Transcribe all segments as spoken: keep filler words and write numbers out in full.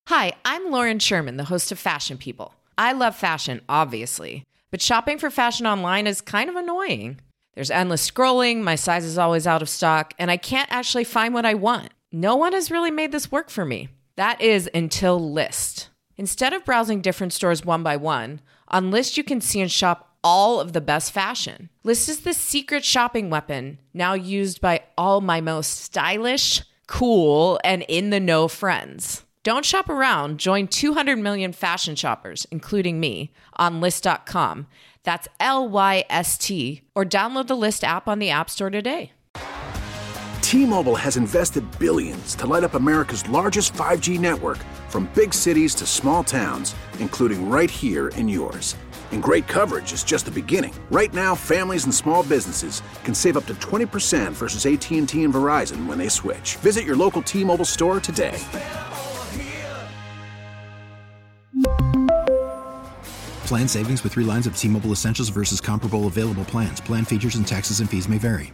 Hi, I'm Lauren Sherman, the host of Fashion People. I love fashion, obviously, but shopping for fashion online is kind of annoying. There's endless scrolling, my size is always out of stock, and I can't actually find what I want. No one has really made this work for me. That is until Lyst. Instead of browsing different stores one by one, on Lyst you can see and shop all of the best fashion. Lyst is the secret shopping weapon, now used by all my most stylish, cool, and in-the-know friends. Don't shop around. Join two hundred million fashion shoppers, including me, on Lyst dot com. That's L Y S T. Or download the Lyst app on the App Store today. T-Mobile has invested billions to light up America's largest five G network, from big cities to small towns, including right here in yours. And great coverage is just the beginning. Right now, families and small businesses can save up to twenty percent versus A T and T and Verizon when they switch. Visit your local T-Mobile store today. Plan savings with three lines of T-Mobile Essentials versus comparable available plans. Plan features and taxes and fees may vary.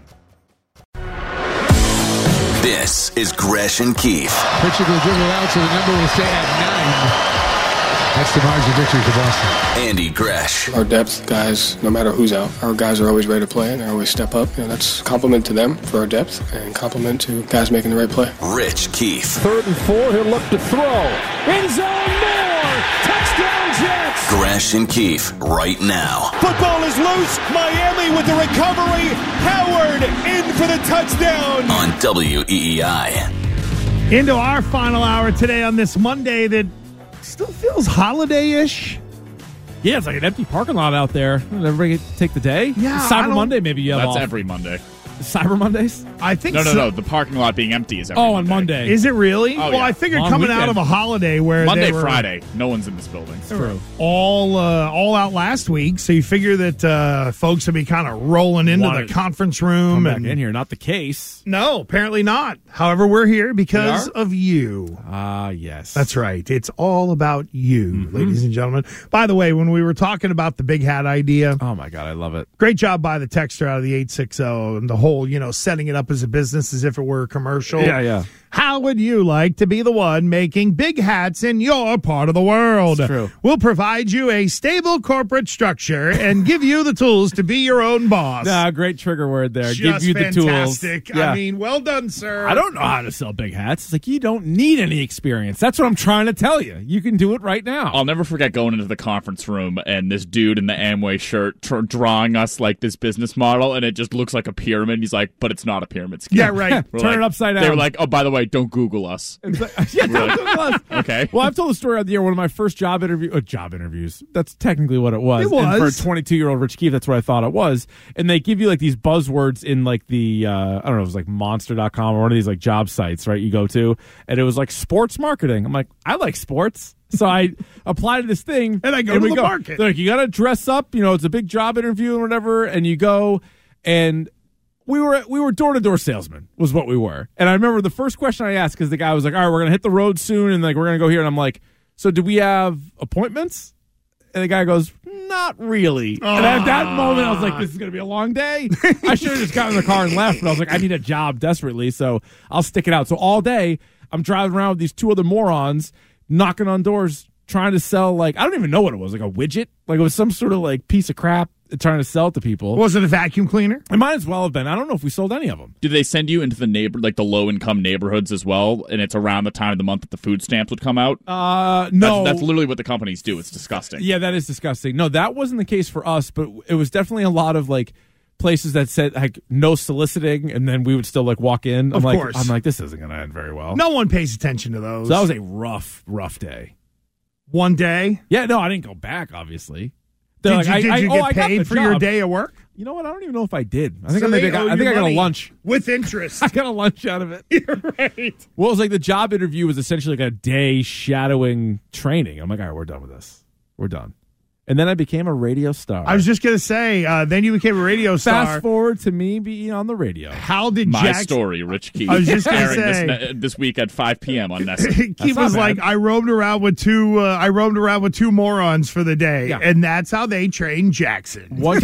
This is Gresh and Keith. Pitcher will dribble out, so the number will stay at nine. That's the margin victory for Boston. Andy Gresh. Our depth guys, no matter who's out, our guys are always ready to play and they always step up. You know, that's a compliment to them for our depth and compliment to guys making the right play. Rich Keith. Third and four, he'll look to throw. End zone, more! Touchdown Jets! Gresh and Keith, right now. Football is loose. Miami with the recovery. Howard in for the touchdown. On W E E I. Into our final hour today on this Monday that still feels holiday-ish. Yeah, it's like an empty parking lot out there. Everybody take the day? Yeah. Cyber Monday, maybe you have That's off. every Monday. Cyber Mondays? I think No, no, so. no. The parking lot being empty is every Oh, Monday. on Monday. Is it really? Oh, well, yeah. I figured Long coming weekend. out of a holiday where Monday, they were Friday. No one's in this building. True. all uh, all out last week, so you figure that uh, folks would be kind of rolling into Wanted the conference room. Come back and in here. Not the case. No, apparently not. However, we're here because We are? of you. Ah, uh, yes. That's right. It's all about you, Mm-hmm. ladies and gentlemen. By the way, when we were talking about the big hat idea, Oh, my God. I love it. great job by the texter out of the eight six zero and the whole, you know, setting it up as a business as if it were a commercial. Yeah, yeah. How would you like to be the one making big hats in your part of the world? It's true. We'll provide you a stable corporate structure and give you the tools to be your own boss. Nah, great trigger word there. Just Give you the tools. fantastic. Yeah. I mean, well done, sir. I don't know how to sell big hats. It's like you don't need any experience. That's what I'm trying to tell you. You can do it right now. I'll never forget going into the conference room and this dude in the Amway shirt tr- drawing us like this business model, and it just looks like a pyramid. He's like, but it's not a pyramid scheme. Yeah, right. We're Turn like- it upside down. They were like, oh, by the way, don't Google us. It's like, yeah, We're like, don't Google us. okay. Well, I've told the story of the year. One of my first job interview, uh, job interviews. That's technically what it was. It was. And for a twenty-two-year-old Rich Keefe, that's what I thought it was. And they give you like these buzzwords in like the, uh, I don't know, it was like monster dot com or one of these like job sites, right? You go to, and it was like sports marketing. I'm like, I like sports. So I applied to this thing. And I go and to we the market. They're like, you got to dress up. You know, it's a big job interview and whatever. And you go, and we were we were door to door salesmen was what we were. And I remember the first question I asked, because the guy was like, all right, we're gonna hit the road soon, and like we're gonna go here. And I'm like, so do we have appointments? And the guy goes, not really. Oh. And at that moment, I was like, this is gonna be a long day. I should have just gotten in the car and left. But I was like, I need a job desperately, so I'll stick it out. So all day I'm driving around with these two other morons, knocking on doors, trying to sell, like, I don't even know what it was, like a widget, like it was some sort of like piece of crap, trying to sell it to people. Was it a vacuum cleaner? It might as well have been. I don't know if we sold any of them. Do they send you into the neighbor, like the low income neighborhoods as well? And it's around the time of the month that the food stamps would come out. Uh, no, that's, that's literally what the companies do. It's disgusting. Yeah, that is disgusting. No, that wasn't the case for us, but it was definitely a lot of like places that said like no soliciting, and then we would still like walk in. I'm Of like, course. I'm like, this isn't going to end very well. No one pays attention to those. So that was a rough, rough day. One day? Yeah, no, I didn't go back. Obviously. They're Did like, you, I, did I, you oh, get I got paid the for your job. day of work? You know what? I don't even know if I did. I think So I, maybe they got, owe I, think you I got a money lunch. with interest. I got a lunch out of it. You're right. Well, it was like the job interview was essentially like a day shadowing training. I'm like, all right, we're done with this. We're done. And then I became a radio star. I was just going to say, uh, then you became a radio star. Fast forward to me being on the radio. How did My Jack... story, Rich Keith. I was just gonna airing say- this, ne- this week at five p.m. on Nessie. Keith was like, I roamed around with two. Uh, I roamed around with two morons for the day, Yeah. and that's how they trained Jackson. One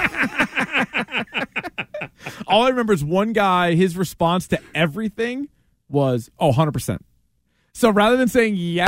guy. All I remember is one guy, his response to everything was, oh, one hundred percent. So rather than saying yes,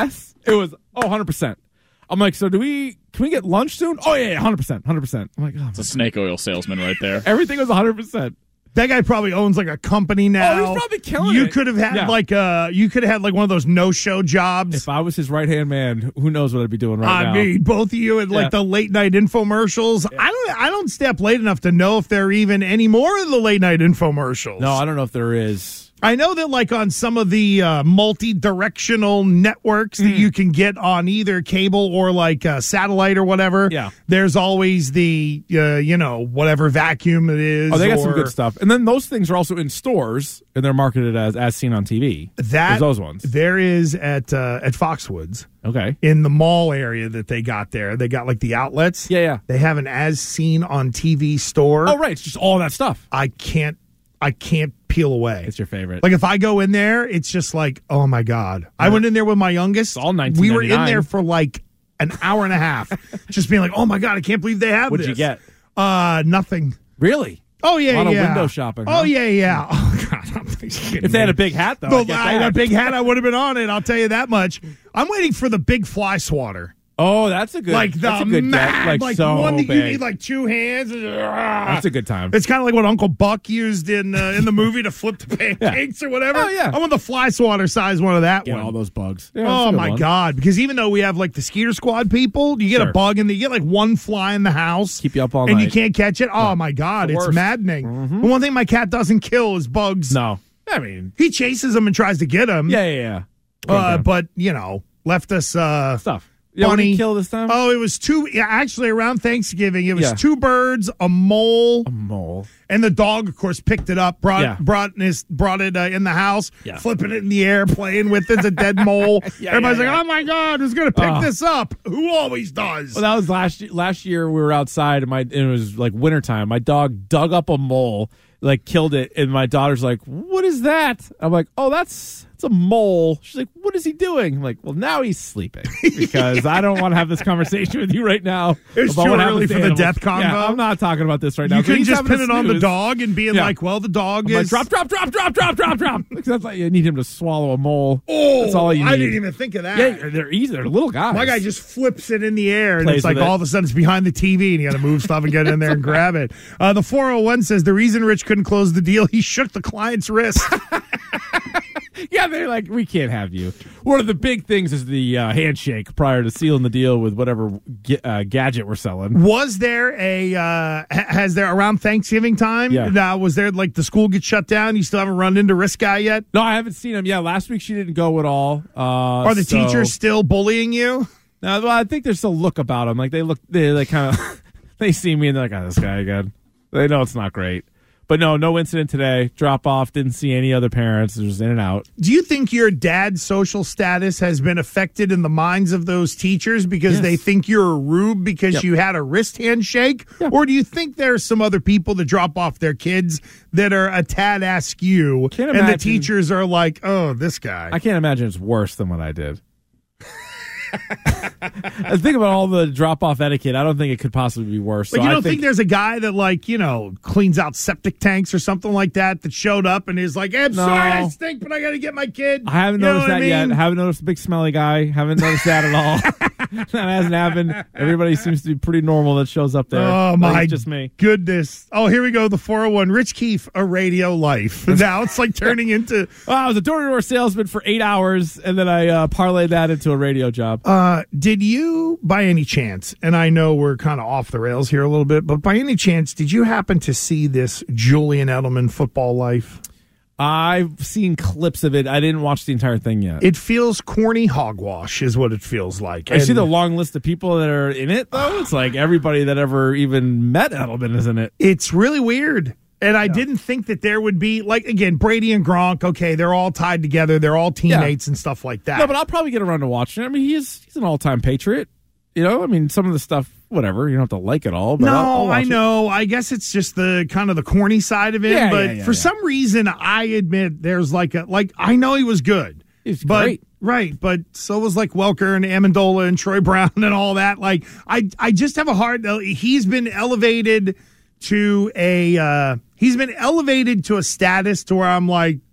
It was, oh, one hundred percent. I'm like, so do we, can we get lunch soon? Oh, yeah, yeah, one hundred percent, one hundred percent. I'm like, oh. It's a snake oil salesman right there. Everything was one hundred percent. That guy probably owns like a company now. Oh, he's probably killing you it. could have had Yeah. like uh you could have had like one of those no-show jobs. If I was his right-hand man, who knows what I'd be doing right I now. I mean, both of you at like Yeah. the late night infomercials. I don't I don't stay up late enough to know if there are even any more of the late night infomercials. No, I don't know if there is. I know that like on some of the uh, multi-directional networks that Mm. you can get on either cable or like uh, satellite or whatever, Yeah. there's always the, uh, you know, whatever vacuum it is. Oh, they got or- some good stuff. And then those things are also in stores, and they're marketed as as seen on T V. That, There's those ones. There is at uh, at Foxwoods. Okay. In the mall area that they got there. They got like the outlets. Yeah, yeah. They have an as seen on T V store. Oh, right. It's just all that stuff. I can't I can't peel away. It's your favorite. Like if I go in there, it's just like, oh my God. I went in there with my youngest. It's all nineteen We were in ninety-nine. there for like an hour and a half. Just being like, oh my God, I can't believe they have What'd this. you get? Uh nothing. Really? Oh yeah, A lot of yeah. window shopping, Oh huh? yeah, yeah. Oh God, I'm kidding If they had me. a big hat, though. Well, I'd get I had that. a big hat, I would have been on it. I'll tell you that much. I'm waiting for the big fly swatter. Oh, that's a good. Like the that's a good mad, get. Like, like so one that you big. need like two hands. That's a good time. It's kind of like what Uncle Buck used in uh, in the movie to flip the pancakes or whatever. Oh, yeah. I want the fly swatter size one of that Get one. all those bugs. Yeah, that's a Oh good my one. God! Because even though we have like the Skeeter Squad people, you get a Sure. bug and you get like one fly in the house, Keep you up all and you night. can't catch it. Oh my God, the it's worst. maddening. The one thing my cat doesn't kill is bugs. No. I mean, He chases them and tries to get them. yeah, yeah, yeah. uh, but you know, left us uh, Stuff. Yeah, what did bunny. he kill this time? Oh, it was two. Yeah, actually, around Thanksgiving, it was Yeah. two birds, a mole, A mole. and the dog, of course, picked it up, brought Yeah. brought his, brought it uh, in the house, Yeah. flipping it in the air, playing with it, a dead mole. Yeah, Everybody's yeah, like, yeah. "Oh my God, who's gonna pick Oh. this up? Who always does?" Well, that was last year. Last year we were outside, and my and it was like wintertime. My dog dug up a mole, like killed it, and my daughter's like, "What is that?" I'm like, "Oh, that's it's a mole." She's like, "What is he doing?" I'm like, "Well, now he's sleeping because I don't want to have this conversation with you right now." It's about too what early happens to for the animals. death convo. Yeah, I'm not talking about this right now. you So couldn't he's just having pin a it on the snooze. dog and being Yeah. like, "Well, the dog I'm like, is drop, drop, drop, drop, drop, drop, drop. Because that's like you need him to swallow a mole. Oh, that's all you need. I didn't even think of that. Yeah, they're easy. They're little guys. My guy just flips it in the air, and Plays it's like with it. all of a sudden it's behind the T V, and you got to move stuff and get in there and grab it. Uh, the four oh one says the reason Rich couldn't close the deal, he shook the client's wrist. Yeah, they're like, we can't have you. One of the big things is the uh, handshake prior to sealing the deal with whatever ga- uh, gadget we're selling. Was there a, uh, ha- has there around Thanksgiving time, Yeah. now, was there like the school gets shut down? You still haven't run into Risk Guy yet? No, I haven't seen him. Yeah, last week she didn't go at all. Uh, Are the so- teachers still bullying you? No, well, I think there's still a look about them. Like they look, they like kind of, they see me and they're like, oh, this guy again. They know it's not great. But no, no incident today. Drop off. Didn't see any other parents. Just in and out. Do you think your dad's social status has been affected in the minds of those teachers because Yes. they think you're a rube because Yep. you had a wrist handshake? Yeah. Or do you think there's some other people that drop off their kids that are a tad askew Can't and the imagine- teachers are like, oh, this guy? I can't imagine it's worse than what I did. I think about all the drop off etiquette. I don't think it could possibly be worse. Like, So you I don't think, there's a guy that, like, you know, cleans out septic tanks or something like that that showed up and is like, hey, I'm No. sorry I stink, but I got to get my kid. I haven't You know noticed what I that yet. mean? Haven't noticed the big smelly guy. Haven't noticed that at all. That hasn't happened. Everybody seems to be pretty normal that shows up there. Oh, I think my it's just me. goodness. Oh, here we go. The four oh one. Rich Keefe, a radio life. Now it's like turning into. Well, I was a door-to-door salesman for eight hours, and then I uh, parlayed that into a radio job. Uh, did you, by any chance, and I know we're kind of off the rails here a little bit, but by any chance, did you happen to see this Julian Edelman Football Life? I've seen clips of it. I didn't watch the entire thing yet. It feels corny hogwash is what it feels like. I see And the long list of people that are in it, though. It's like everybody that ever even met Edelman is in it. It's really weird. And I didn't think that there would be, like, again, Brady and Gronk, okay, they're all tied together. They're all teammates and stuff like that. No, but I'll probably get around to watching it. I mean, he's he's an all-time Patriot. You know, I mean, some of the stuff, whatever. You don't have to like it all. But no, I'll, I'll watch I it. know. I guess it's just the kind of the corny side of it. Yeah, but yeah, yeah, for yeah. some reason, I admit there's like a like I know he was good. He's but, great. Right, but so was like Welker and Amendola and Troy Brown and all that. Like I, I just have a hard. He's been elevated to a. Uh, he's been elevated to a status to where I'm like,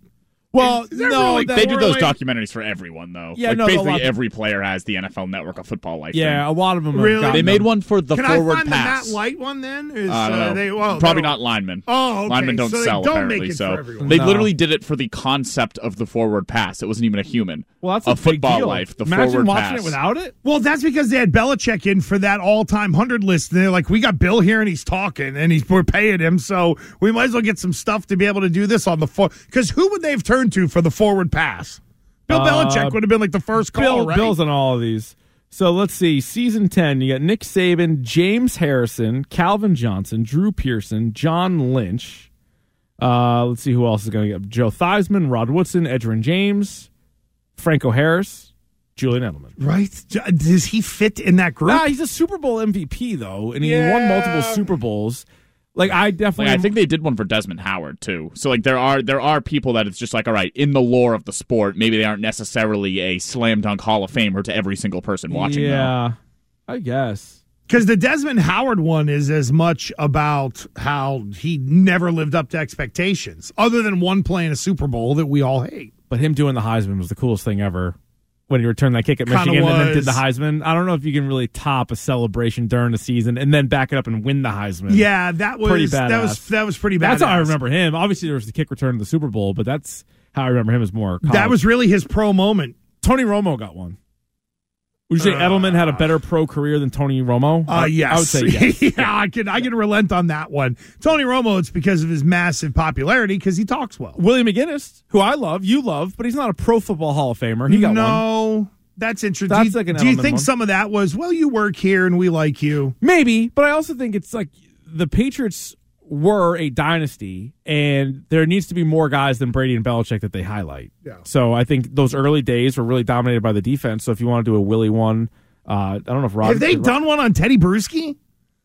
Well, Is that no, really that- They do those correlate? documentaries for everyone, though. Yeah, like, no, a basically lot- every player has the N F L Network of football life. Yeah, thing. a lot of them. have Really? gotten They made them. one for the Can forward I find pass. the Matt Light one then? Is, I don't uh, know. they, well, Probably they not linemen. Oh, okay. Linemen don't So they sell, don't apparently. make it so for everyone. they No. literally did it for the concept of the forward pass. It wasn't even a human. Well, that's a, a big football deal. life. The Imagine forward watching pass. it without it. Well, that's because they had Belichick in for that all-time hundred list. And they're like, we got Bill here, and he's talking, and he's we're paying him, so we might as well get some stuff to be able to do this on the four. Because who would they have turned to for the forward pass? Bill Uh, Belichick would have been like the first call, Bill, right? Bill's on all of these. So let's see. Season ten, you got Nick Saban, James Harrison, Calvin Johnson, Drew Pearson, John Lynch. Uh, let's see who else is going to get. Joe Theismann, Rod Woodson, Edgerrin James, Franco Harris, Julian Edelman. Right? Does he fit in that group? Ah, he's a Super Bowl M V P, though, and he Yeah. won multiple Super Bowls. Like, I definitely... Like, I think they did one for Desmond Howard too. So like there are there are people that it's just like, all right, in the lore of the sport, maybe they aren't necessarily a slam dunk Hall of Famer to every single person watching. Yeah, I guess. Because the Desmond Howard one is as much about how he never lived up to expectations, other than one play in a Super Bowl that we all hate. But him doing the Heisman was the coolest thing ever. When he returned that kick at Kinda Michigan and then did was. the Heisman. I don't know if you can really top a celebration during the season and then back it up and win the Heisman. Yeah, that was Pretty that was badass. that was pretty bad. That's how I remember him. Obviously, there was the kick return to the Super Bowl, but that's how I remember him as more college. That was really his pro moment. Tony Romo got one. Would you say Uh, Edelman had a better pro career than Tony Romo? Uh, yes. I would say yes. yeah, I can I can relent on that one. Tony Romo, it's because of his massive popularity because he talks well. Willie McGinnis, who I love, you love, but he's not a Pro Football Hall of Famer. He got one. no, that's interesting. That's do you, like an do you Edelman think one. some of that was, well, you work here and we like you? Maybe, but I also think it's like the Patriots were a dynasty, and there needs to be more guys than Brady and Belichick that they highlight. Yeah. So I think those early days were really dominated by the defense. So if you want to do a Willie one, uh, I don't know if Rod. Have they done one on Teddy Bruschi?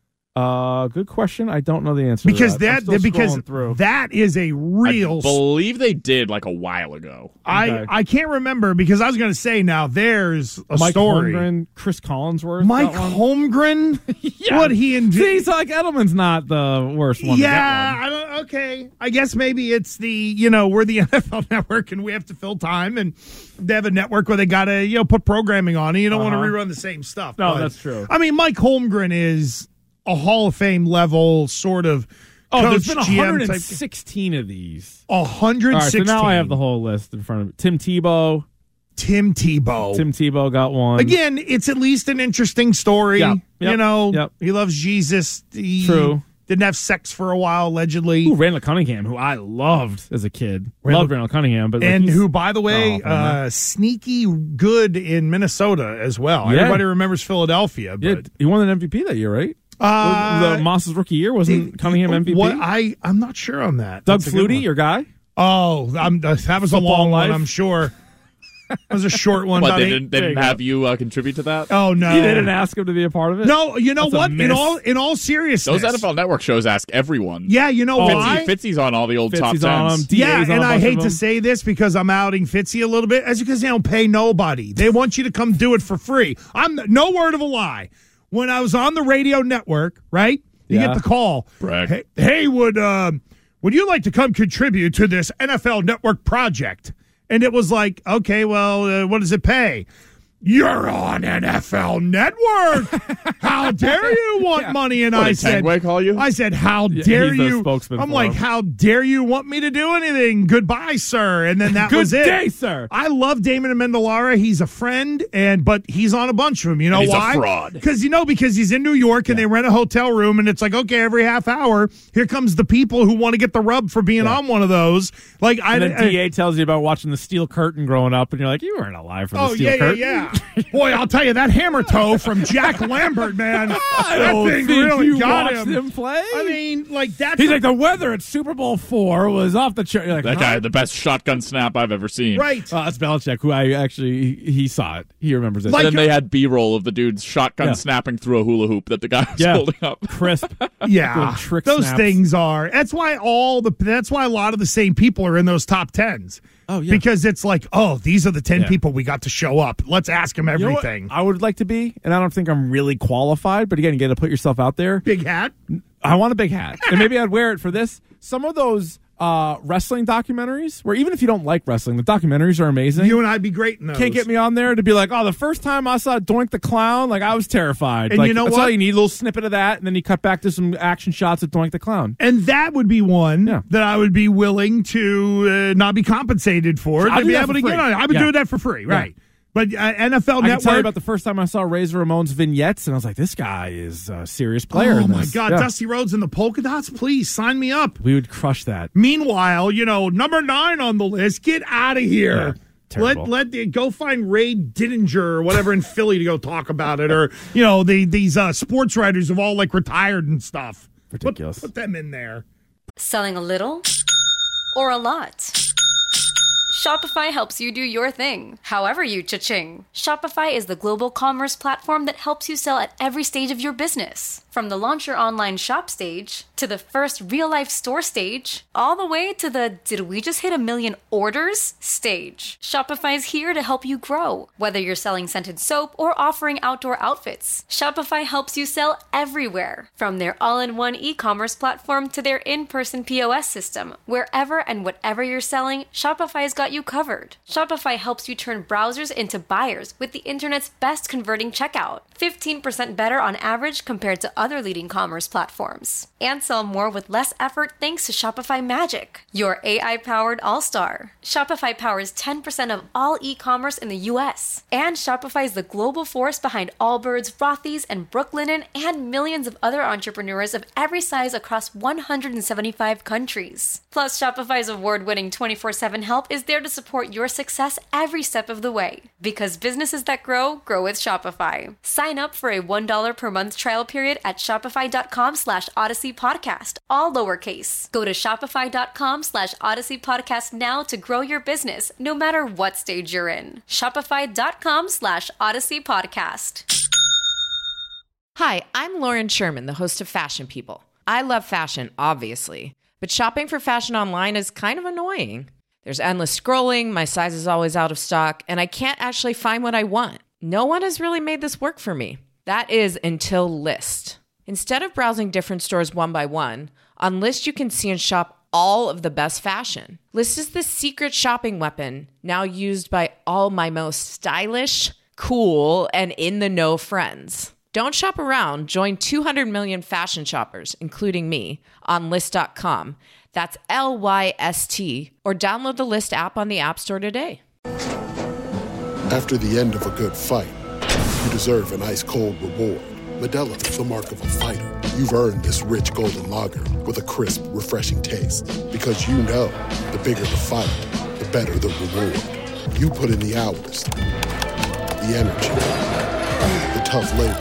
Uh, good question. I don't know the answer Because to that. I'm that still because scrolling through. that is a real. I believe they did like a while ago. I Okay. I can't remember because I was going to say now there's a Mike story. Holmgren, Chris Collinsworth, Mike that one. Holmgren, Yeah. what he and See, so like Edelman's not the worst one. to get yeah, one. I don't. Okay, I guess maybe it's the you know we're the N F L Network and we have to fill time and they have a network where they got to you know put programming on and you don't Uh-huh. want to rerun the same stuff. No, but, that's true. I mean, Mike Holmgren is a Hall of Fame level sort of. Oh, coach, there's been G M one hundred type- sixteen of these. one hundred All right, so sixteen. now I have the whole list in front of me. Tim Tebow. Tim Tebow. Tim Tebow got one. Again, it's at least an interesting story. Yep, yep, you know, yep. he loves Jesus. He True. Didn't have sex for a while, allegedly. Ooh, Randall Cunningham, who I loved as a kid. Randall- Loved Randall Cunningham. but like, and he's- who, by the way, Oh, man. uh, sneaky good in Minnesota as well. Yeah. Everybody remembers Philadelphia, yeah, but he won an M V P that year, right? uh, the Moss's rookie year wasn't Cunningham M V P. What I I'm not sure on that. Doug That's a good Flutie, one. your guy. Oh, I'm, that was a Football long life? one. I'm sure. That was a short one. What about they eight- didn't they there didn't you go. have you uh, contribute to that? Oh no, You didn't ask him to be a part of it. No, you know That's a what? In miss. all in all seriousness, Those N F L Network shows ask everyone. Yeah, you know Fitzy, why? Fitzy's on all the old top Fitzy's on tens. him. D A's Yeah, on and a I bunch hate of to them. say this because I'm outing Fitzy a little bit. As because they don't pay nobody. They want you to come do it for free. I'm no word of a lie. When I was on the radio network, right? You Yeah. get the call. Brag. Hey, hey would um, would you like to come contribute to this N F L Network project? And it was like, okay, well, uh, what does it pay? You're on N F L Network. How dare you want Yeah. money? And What, I did said, Tagway call you? I said, how Yeah, dare he's the you? spokesman I'm for like, him. how dare you want me to do anything? Goodbye, sir. And then that Good was it. day, sir. I love Damon Amendolara. He's a friend, and but he's on a bunch of them. You know And he's a why? fraud. Because you know because he's in New York and they rent a hotel room, and it's like okay, every half hour here comes the people who want to get the rub for being on one of those. Like I, And then I D A tells you about watching the Steel Curtain growing up, and you're like, you weren't alive for the Oh Steel yeah, yeah, Curtain. yeah. Boy, I'll tell you that hammer toe from Jack Lambert, man. I that don't thing think really you got watched him. him play. I mean, like that's He's like, the weather at Super Bowl four was off the chart. You're like, That huh? guy had the best shotgun snap I've ever seen. right. Oh, that's Belichick, who I actually, he, he saw it. He remembers it. Like- And then they had B-roll of the dude's shotgun Yeah. snapping through a hula hoop that the guy was Yeah. holding up. Crisp. Yeah, Doing trick those snaps. things are. That's why all the. That's why a lot of the same people are in those top tens. Oh, yeah. Because it's like, oh, these are the ten Yeah. people we got to show up. Let's ask them You know what everything. I would like to be, and I don't think I'm really qualified, but again, you got to put yourself out there. Big hat. I want a big hat, and maybe I'd wear it for this. Some of those uh, wrestling documentaries, where even if you don't like wrestling, the documentaries are amazing. You and I'd be great in those. Can't get me on there to be like, oh, the first time I saw Doink the Clown, like I was terrified. And like, you know that's what? all you need, a little snippet of that, and then you cut back to some action shots of Doink the Clown. And that would be one Yeah. that I would be willing to uh, not be compensated for. I'll To do be that able for to get free. on it. I would Yeah. do that for free, Yeah. right? But uh, N F L I can Network. tell you about the first time I saw Razor Ramon's vignettes, and I was like, this guy is a serious player. Oh in my this. God, Yeah. Dusty Rhodes and the polka dots, please sign me up. We would crush that. Meanwhile, you know, number nine on the list, get out of here. Yeah, terrible. let let the, go find Ray Didinger or whatever in Philly to go talk about it, or you know, the these uh, sports writers have all like retired and stuff. Ridiculous. Put, put them in there. Selling a little or a lot? Shopify helps you do your thing, however you cha-ching. Shopify is the global commerce platform that helps you sell at every stage of your business. From the launch your online shop stage, to the first real-life store stage, all the way to the did we just hit a million orders stage. Shopify's here to help you grow. Whether you're selling scented soap or offering outdoor outfits, Shopify helps you sell everywhere. From their all-in-one e-commerce platform to their in-person P O S system, wherever and whatever you're selling, Shopify's got you covered. Shopify helps you turn browsers into buyers with the internet's best converting checkout. fifteen percent better on average compared to other leading commerce platforms. And sell more with less effort thanks to Shopify Magic, your A I-powered all-star. Shopify powers ten percent of all e-commerce in the U S. And Shopify is the global force behind Allbirds, Rothy's, and Brooklinen, and millions of other entrepreneurs of every size across one hundred seventy-five countries. Plus, Shopify's award-winning twenty-four seven help is there to support your success every step of the way. Because businesses that grow, grow with Shopify. Sign up for a one dollar per month trial period at shopify.com slash Odyssey Podcast, all lowercase. Go to shopify.com slash Odyssey Podcast now to grow your business, no matter what stage you're in. Shopify.com slash Odyssey Podcast. Hi, I'm Lauren Sherman, the host of Fashion People. I love fashion, obviously, but shopping for fashion online is kind of annoying. There's endless scrolling, my size is always out of stock, and I can't actually find what I want. No one has really made this work for me. That is until Lyst. Instead of browsing different stores one by one, on Lyst you can see and shop all of the best fashion. Lyst is the secret shopping weapon now used by all my most stylish, cool, and in-the-know friends. Don't shop around. Join two hundred million fashion shoppers, including me, on Lyst dot com. That's L Y S T, or download the Lyst app on the App Store today. After the end of a good fight, you deserve an ice-cold reward. Modelo is the mark of a fighter. You've earned this rich golden lager with a crisp, refreshing taste. Because you know, the bigger the fight, the better the reward. You put in the hours, the energy, the tough labor.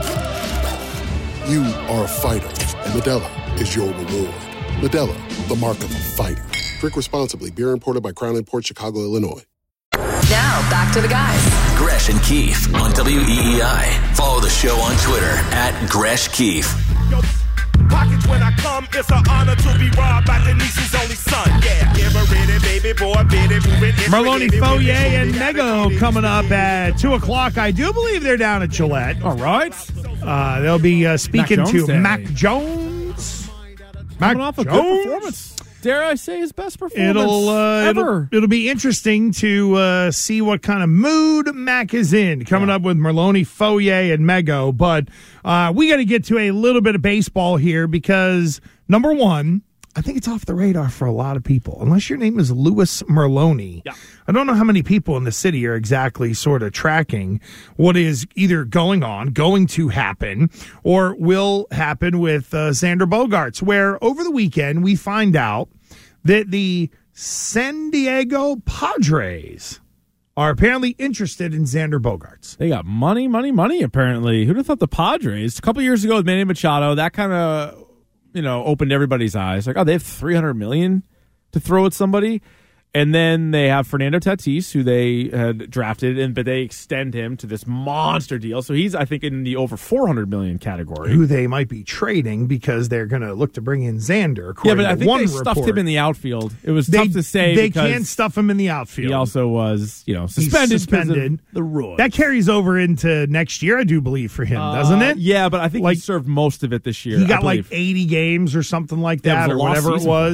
You are a fighter, and Modelo is your reward. Modelo, the mark of a fighter. Drink responsibly. Beer imported by Crown Imports, Chicago, Illinois. Now, back to the guys. Gresh and Keefe on W E E I. Follow the show on Twitter at Gresh Keefe. Pockets when I come, it's an honor to be robbed by Denise's only son. Yeah, give a ready, baby boy, baby, moving. Marloni Foyer and Nego coming up at two o'clock. I do believe they're down at Gillette. All right. Uh, they'll be uh, speaking Mac Jones to Day. Mac Jones. Mac Coming off a Jones. good performance. Dare I say his best performance It'll, uh, ever. it'll it'll be interesting to uh, see what kind of mood Mac is in. Coming Yeah. up with Marloni Foyer and Mego, but uh, we got to get to a little bit of baseball here because number one, I think it's off the radar for a lot of people. Unless your name is Louis Merloni, Yeah. I don't know how many people in the city are exactly sort of tracking what is either going on, going to happen, or will happen with uh, Xander Bogaerts, where over the weekend we find out that the San Diego Padres are apparently interested in Xander Bogaerts. They got money, money, money, apparently. Who'd have thought the Padres, a couple years ago with Manny Machado, that kind of, you know, opened everybody's eyes. Like, oh, they have three hundred million dollars to throw at somebody. And then they have Fernando Tatis, who they had drafted, and but they extend him to this monster deal. So he's, I think, in the over four hundred million dollars category. Who they might be trading because they're going to look to bring in Xander. Yeah, but to I think one they stuffed report. him in the outfield. It was They, tough to say they because can't stuff him in the outfield. he also was, you know, He's suspended. suspended. Because of the rules. That carries over into next year, I do believe, for him, doesn't Uh, it? Yeah, but I think Like- he served most of it this year. He I got like believe. eighty games or something like Yeah, that, it was a or lost whatever it season for him. was.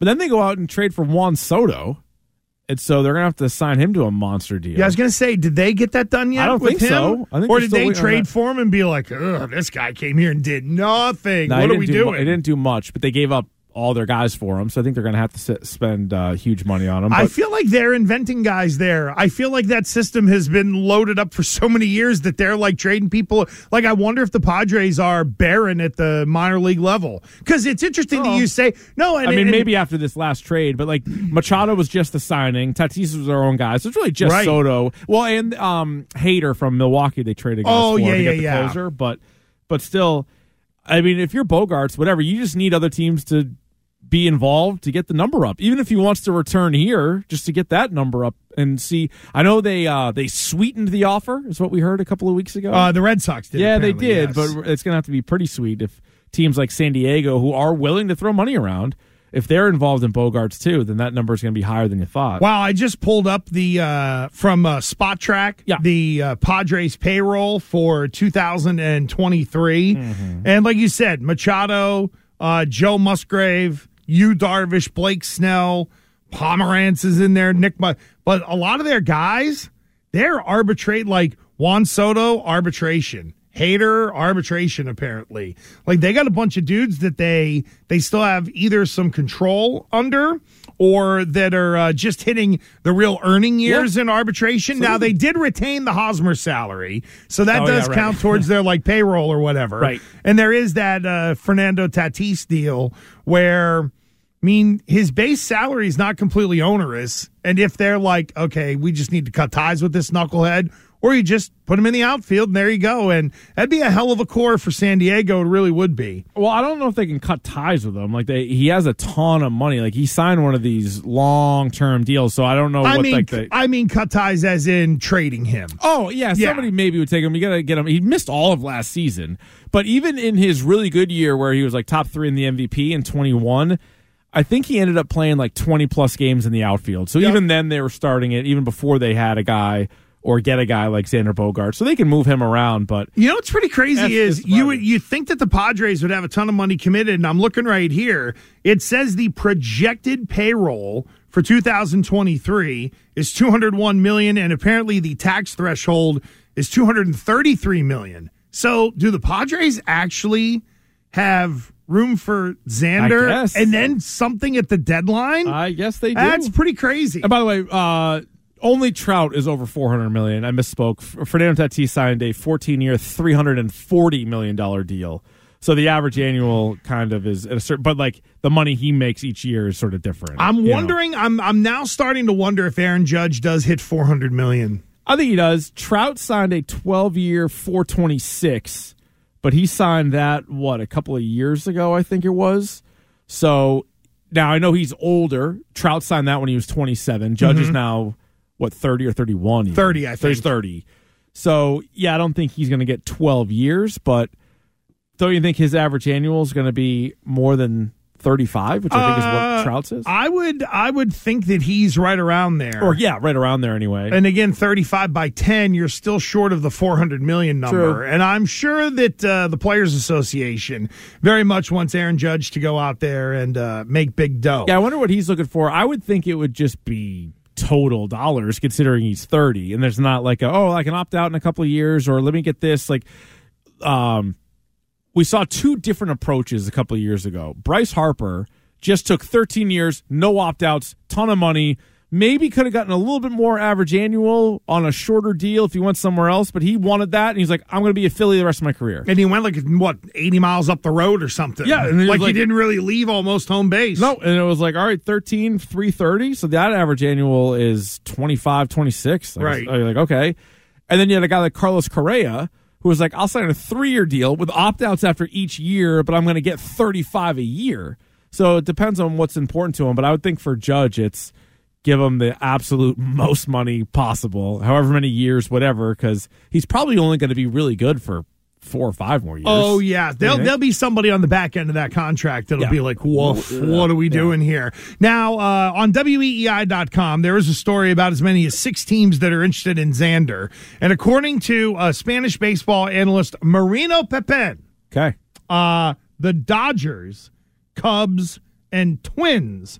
But then they go out and trade for Juan Soto. And so they're going to have to sign him to a monster deal. Yeah, I was going to say, did they get that done yet? I don't with think him? so. I think or they're did still they waiting on trade that. for him and be like, ugh, this guy came here and did nothing. No, what he are didn't we do, doing? They didn't do much, but they gave up all their guys for him. So I think they're going to have to sit, spend uh, huge money on him. I But feel like they're inventing guys there. I feel like that system has been loaded up for so many years that they're like trading people. Like, I wonder if the Padres are barren at the minor league level. Because it's interesting Oh. that you say, no, and, I mean, and- maybe after this last trade, but like Machado was just a signing. Tatis was their own guy. So it's really just Right. Soto. Well, and um, Hader from Milwaukee, they traded guys Oh, for yeah, to yeah, get the yeah. closer. But, but still, I mean, if you're Bogarts, whatever, you just need other teams to be involved to get the number up. Even if he wants to return here, just to get that number up and see. I know they uh, they sweetened the offer, is what we heard a couple of weeks ago. uh, the Red Sox did. yeah, they apparently, did, yes. but it's going to have to be pretty sweet if teams like San Diego, who are willing to throw money around, if they're involved in Bogarts too, then that number is going to be higher than you thought. Wow, I just pulled up the uh, from uh, Spot Track, Yeah. the uh, Padres payroll for two thousand twenty-three. Mm-hmm. And like you said, Machado, uh, Joe Musgrave, Yu Darvish, Blake Snell, Pomerantz is in there, Nick, but but a lot of their guys, they're arbitrate, like Juan Soto, arbitration. Hader, arbitration, apparently. Like, they got a bunch of dudes that they they still have either some control under or that are uh, just hitting the real earning years Yeah. in arbitration. Now, they did retain the Hosmer salary, so that Oh, does yeah, right. count towards their, like, payroll or whatever. Right. And there is that uh, Fernando Tatis deal where, I mean, his base salary is not completely onerous. And if they're like, okay, we just need to cut ties with this knucklehead, or you just put him in the outfield, and there you go. And that'd be a hell of a core for San Diego. It really would be. Well, I don't know if they can cut ties with him. Like they, he has a ton of money. Like he signed one of these long term deals, so I don't know I what mean, like the. I mean, cut ties as in trading him. Oh yeah, Yeah. somebody maybe would take him. You gotta get him. He missed all of last season, but even in his really good year where he was like top three in the M V P in twenty-one, I think he ended up playing like twenty plus games in the outfield. So Yep. even then they were starting it, even before they had a guy or get a guy like Xander Bogaerts, so they can move him around. But You know what's pretty crazy That's- is it's you funny. would you think that the Padres would have a ton of money committed, and I'm looking right here. It says the projected payroll for two thousand twenty-three is two hundred one million dollars, and apparently the tax threshold is two hundred thirty-three million dollars. So, do the Padres actually have room for Xander I guess. and then something at the deadline? I guess they do. That's pretty crazy. And by the way, uh, only Trout is over four hundred million dollars. I misspoke. F- Fernando Tatis signed a fourteen-year, three hundred forty million dollars deal. So the average annual kind of is at a certain, but like the money he makes each year is sort of different. I'm you know? wondering. I'm I'm now starting to wonder if Aaron Judge does hit four hundred million dollars. I think he does. Trout signed a twelve-year, four twenty-six, but he signed that what a couple of years ago, I think it was. So now I know he's older. Trout signed that when he was twenty-seven. Judge is now what thirty or thirty-one? even. thirty, I So he's think. thirty. So yeah, I don't think he's going to get twelve years, but don't you think his average annual is going to be more than thirty-five, which I think is Uh, what Trout's is? I would I would think that he's right around there. Or yeah, right around there anyway. And again, thirty-five by ten, you're still short of the four hundred million number. True. And I'm sure that uh, the Players Association very much wants Aaron Judge to go out there and uh, make big dough. Yeah, I wonder what he's looking for. I would think it would just be total dollars considering he's thirty and there's not like a, oh, I can opt out in a couple of years or let me get this. Like, um, we saw two different approaches a couple of years ago. Bryce Harper just took thirteen years, no opt-outs, ton of money. Maybe could have gotten a little bit more average annual on a shorter deal if he went somewhere else, but he wanted that, and he's like, I'm going to be a Philly the rest of my career. And he went like, what, eighty miles up the road or something? Yeah, and he was like, he like- didn't really leave almost home base. No, and it was like, all right, thirteen, three thirty. So that average annual is twenty-five, twenty-six. Like, Right. You're like, okay. And then you had a guy like Carlos Correa who was like, I'll sign a three-year deal with opt-outs after each year, but I'm going to get thirty-five a year. So it depends on what's important to him. But I would think for Judge, it's give him the absolute most money possible, however many years, whatever, because he's probably only going to be really good for four or five more years. Oh, yeah. There'll, Okay. there'll be somebody on the back end of that contract that'll Yeah. be like, woof, what are we doing here? Now, uh, on W E E I dot com, there is a story about as many as six teams that are interested in Xander. And according to uh, Spanish baseball analyst Marino Pepin, Okay. uh, the Dodgers, Cubs, and Twins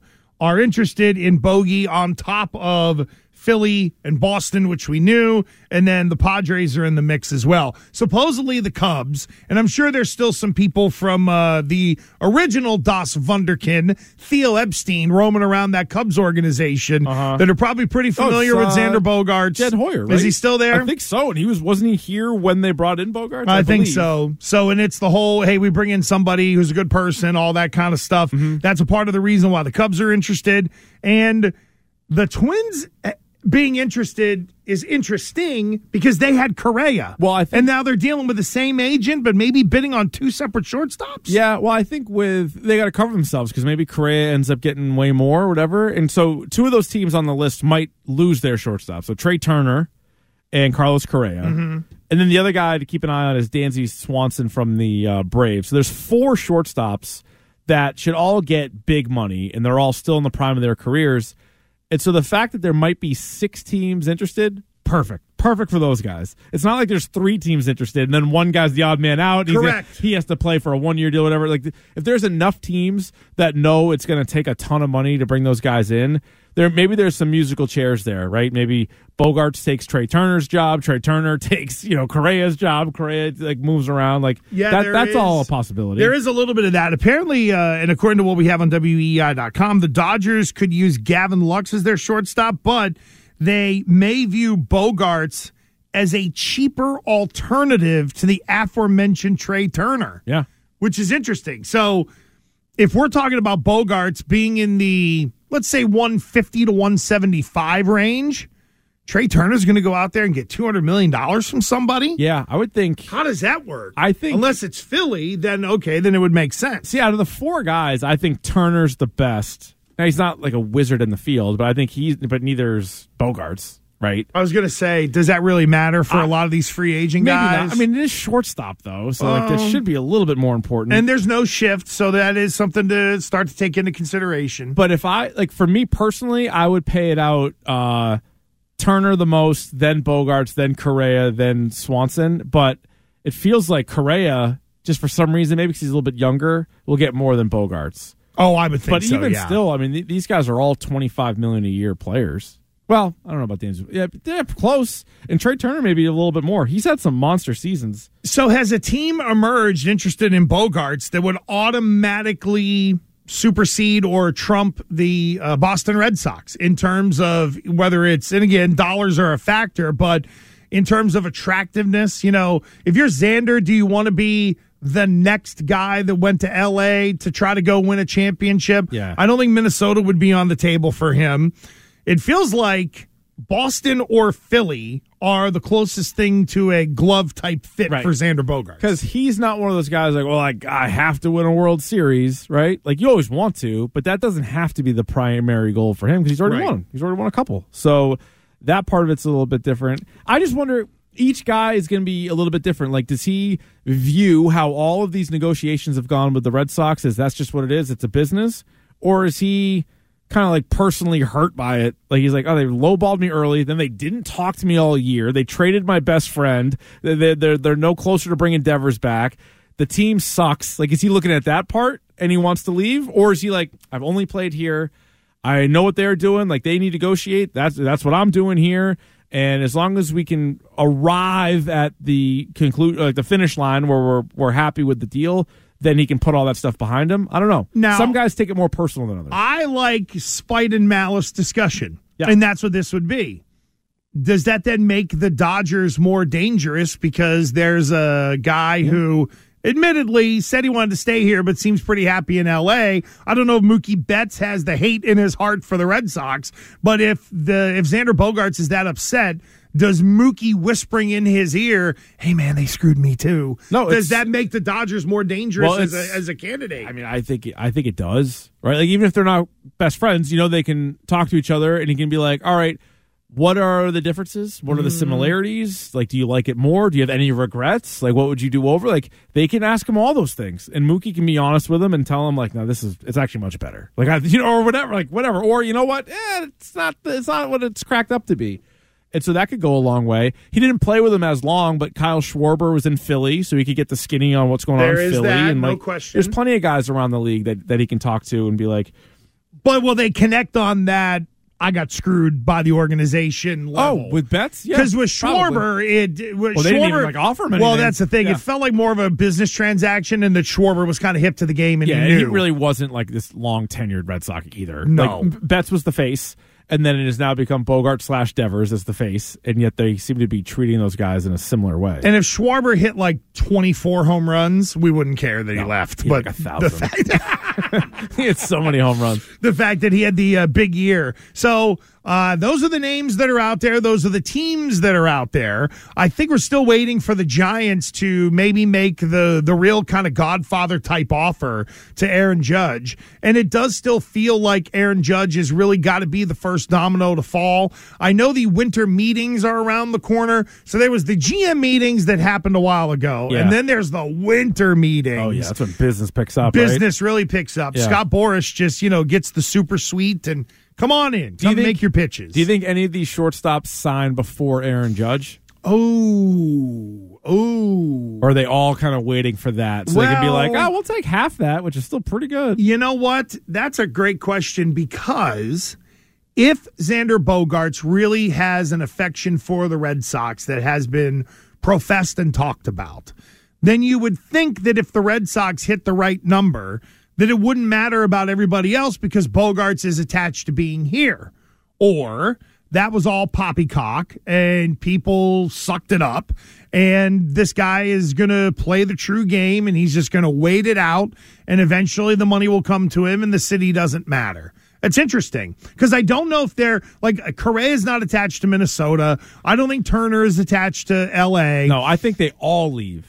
are interested in Bogey on top of Philly and Boston, which we knew, and then the Padres are in the mix as well. Supposedly the Cubs, and I'm sure there's still some people from uh, the original Das Wunderkind, Theo Epstein, roaming around that Cubs organization uh-huh. that are probably pretty familiar oh, with uh, Xander Bogaerts. Jed Hoyer, right? Is he still there? I think so, and he was wasn't he here when they brought in Bogaerts? I, I think believe. so. So, and it's the whole, hey, we bring in somebody who's a good person, all that kind of stuff. Mm-hmm. That's a part of the reason why the Cubs are interested. And the Twins being interested is interesting because they had Correa. Well, I think, and now they're dealing with the same agent, but maybe bidding on two separate shortstops. Yeah, well, I think with they got to cover themselves because maybe Correa ends up getting way more or whatever. And so two of those teams on the list might lose their shortstop. So Trey Turner and Carlos Correa. Mm-hmm. And then the other guy to keep an eye on is Dansby Swanson from the uh, Braves. So there's four shortstops that should all get big money, and they're all still in the prime of their careers. And so the fact that there might be six teams interested, perfect. Perfect for those guys. It's not like there's three teams interested, and then one guy's the odd man out. Correct. He's, he has to play for a one-year deal, whatever. Like, if there's enough teams that know it's going to take a ton of money to bring those guys in, there maybe there's some musical chairs there, right? Maybe Bogaerts takes Trey Turner's job. Trey Turner takes, you know, Correa's job. Correa like moves around. Like yeah, that, that's is, all a possibility. There is a little bit of that. Apparently, uh, and according to what we have on W E I dot com, the Dodgers could use Gavin Lux as their shortstop, but they may view Bogaerts as a cheaper alternative to the aforementioned Trey Turner. Yeah. Which is interesting. So if we're talking about Bogaerts being in the, let's say, one fifty to one seventy-five range, Trey Turner's going to go out there and get two hundred million dollars from somebody? Yeah, I would think. How does that work? I think. Unless it's Philly, then okay, then it would make sense. See, out of the four guys, I think Turner's the best. Now, he's not like a wizard in the field, but I think he's, but neither's Bogaerts. Right. I was going to say, does that really matter for uh, a lot of these free agent maybe guys? Not. I mean, it is shortstop, though, so um, like that should be a little bit more important. And there's no shift, so that is something to start to take into consideration. But if I, like, for me personally, I would pay it out uh, Turner the most, then Bogaerts, then Correa, then Swanson. But it feels like Correa, just for some reason, maybe because he's a little bit younger, will get more than Bogaerts. Oh, I would think but so, even yeah. still, I mean, th- these guys are all twenty-five million dollars a year players. Well, I don't know about Dansby. Yeah, they're close. And Trey Turner maybe a little bit more. He's had some monster seasons. So has a team emerged interested in Bogaerts that would automatically supersede or trump the uh, Boston Red Sox in terms of whether it's, and again, dollars are a factor, but in terms of attractiveness, you know, if you're Xander, do you want to be the next guy that went to L A to try to go win a championship? Yeah. I don't think Minnesota would be on the table for him. It feels like Boston or Philly are the closest thing to a glove-type fit right. for Xander Bogaerts. Because he's not one of those guys like, well, I, I have to win a World Series, right? Like, you always want to, but that doesn't have to be the primary goal for him because he's already right. won. He's already won a couple. So that part of it's a little bit different. I just wonder, each guy is going to be a little bit different. Like, does he view how all of these negotiations have gone with the Red Sox as that's just what it is, it's a business? Or is he kind of like personally hurt by it? Like, he's like, oh, they lowballed me early, then they didn't talk to me all year, they traded my best friend, they're, they're, they're no closer to bringing Devers back, the team sucks. Like, is he looking at that part and he wants to leave? Or is he like, I've only played here, I know what they're doing, like they need to negotiate, that's that's what I'm doing here, and as long as we can arrive at the conclude like the finish line where we're we're happy with the deal, then he can put all that stuff behind him. I don't know. Now, some guys take it more personal than others. I like spite and malice discussion, yeah. and that's what this would be. Does that then make the Dodgers more dangerous because there's a guy yeah. who admittedly said he wanted to stay here but seems pretty happy in L A? I don't know if Mookie Betts has the hate in his heart for the Red Sox, but if the if Xander Bogaerts is that upset, does Mookie whispering in his ear, hey, man, they screwed me too? No, does that make the Dodgers more dangerous well, as, a, as a candidate? I mean, I think I think it does, right? Like, even if they're not best friends, you know, they can talk to each other and he can be like, all right, what are the differences? What are the similarities? Like, do you like it more? Do you have any regrets? Like, what would you do over? Like, they can ask him all those things, and Mookie can be honest with him and tell him, like, no, this is it's actually much better. Like, I, you know, or whatever, like whatever, or you know what? Eh, it's not it's not what it's cracked up to be. And so that could go a long way. He didn't play with him as long, but Kyle Schwarber was in Philly, so he could get the skinny on what's going there on in is Philly. That, and no like, question. There's plenty of guys around the league that, that he can talk to and be like, But will they connect on that? I got screwed by the organization level. Oh, with bets? Yeah. Because with Schwarber, probably. it, it well, Schwarber, they didn't even like offer him anything. Well, that's the thing. Yeah. It felt like more of a business transaction, and that Schwarber was kind of hip to the game, and yeah, he knew. and he really wasn't like this long tenured Red Sox either. No. Like, Betts was the face, and then it has now become Bogart slash Devers as the face, and yet they seem to be treating those guys in a similar way. And if Schwarber hit like twenty-four home runs, we wouldn't care that he no, left. He but like a thousand. the fact he had so many home runs. The fact that he had the uh, big year. So uh, those are the names that are out there. Those are the teams that are out there. I think we're still waiting for the Giants to maybe make the, the real kind of Godfather type offer to Aaron Judge. And it does still feel like Aaron Judge has really got to be the first domino to fall. I know the winter meetings are around the corner. So there was the G M meetings that happened a while ago. Yeah. And then there's the winter meetings. Oh, yeah. That's when business picks up. Business right? really picks up. Yeah. Scott Boras just, you know, gets the super suite and come on in. Do you Come think, make your pitches. Do you think any of these shortstops sign before Aaron Judge? Oh, oh. Or are they all kind of waiting for that? So well, they can be like, oh, we'll take half that, which is still pretty good. You know what? That's a great question because if Xander Bogaerts really has an affection for the Red Sox that has been professed and talked about, then you would think that if the Red Sox hit the right number, that it wouldn't matter about everybody else because Bogaerts is attached to being here. Or that was all poppycock and people sucked it up and this guy is going to play the true game and he's just going to wait it out and eventually the money will come to him and the city doesn't matter. It's interesting because I don't know if they're like Correa is not attached to Minnesota. I don't think Turner is attached to L A. No, I think they all leave.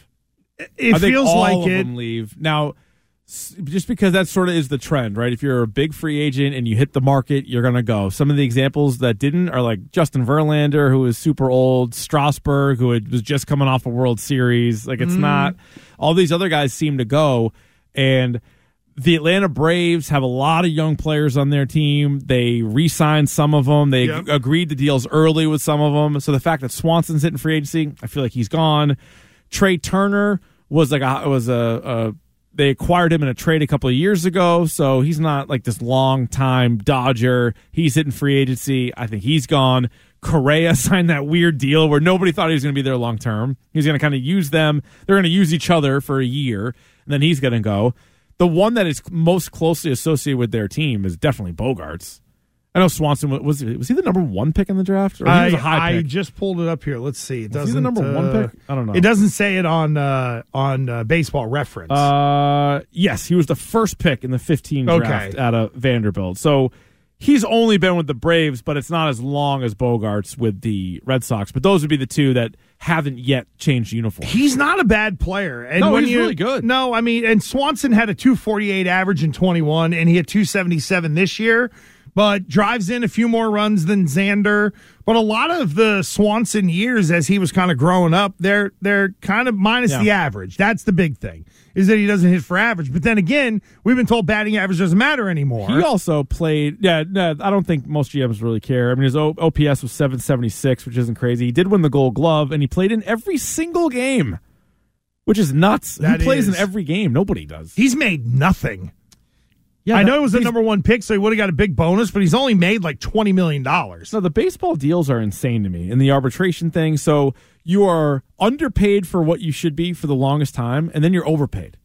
It I think feels all like of it. them leave. Now, just because that sort of is the trend, right? If you're a big free agent and you hit the market, you're going to go. Some of the examples that didn't are like Justin Verlander, who is super old, Strasburg, who had, was just coming off a World Series. Like, it's mm. not. All these other guys seem to go. And the Atlanta Braves have a lot of young players on their team. They re-signed some of them. They yep. agreed to deals early with some of them. So the fact that Swanson's hitting free agency, I feel like he's gone. Trey Turner was like a, was a, a they acquired him in a trade a couple of years ago, so he's not like this long time Dodger. He's hitting free agency. I think he's gone. Correa signed that weird deal where nobody thought he was going to be there long term. He's going to kind of use them. They're going to use each other for a year, and then he's going to go. The one that is most closely associated with their team is definitely Bogaerts. I know Swanson was was he the number one pick in the draft? Or he was a high I, pick? I just pulled it up here. Let's see. It was doesn't. he the number uh, one pick? I don't know. It doesn't say it on uh, on uh, Baseball Reference. Uh, yes, he was the first pick in the fifteen draft okay. out of Vanderbilt. So he's only been with the Braves, but it's not as long as Bogaerts with the Red Sox. But those would be the two that haven't yet changed uniforms. He's not a bad player. And no, when he's you, really good. No, I mean, and Swanson had a two forty-eight average in twenty-one, and he had two seventy-seven this year. But drives in a few more runs than Xander. But a lot of the Swanson years as he was kind of growing up, they're they're kind of minus yeah. the average. That's the big thing, is that he doesn't hit for average. But then again, we've been told batting average doesn't matter anymore. He also played, yeah, no, I don't think most G Ms really care. I mean, his O P S was seven seventy-six, which isn't crazy. He did win the Gold Glove, and he played in every single game, which is nuts. That he plays is. in every game. Nobody does. He's made nothing. Yeah, I know that, it was the number one pick, so he would have got a big bonus, but he's only made like twenty million dollars. No, the baseball deals are insane to me, and the arbitration thing. So you are underpaid for what you should be for the longest time, and then you're overpaid.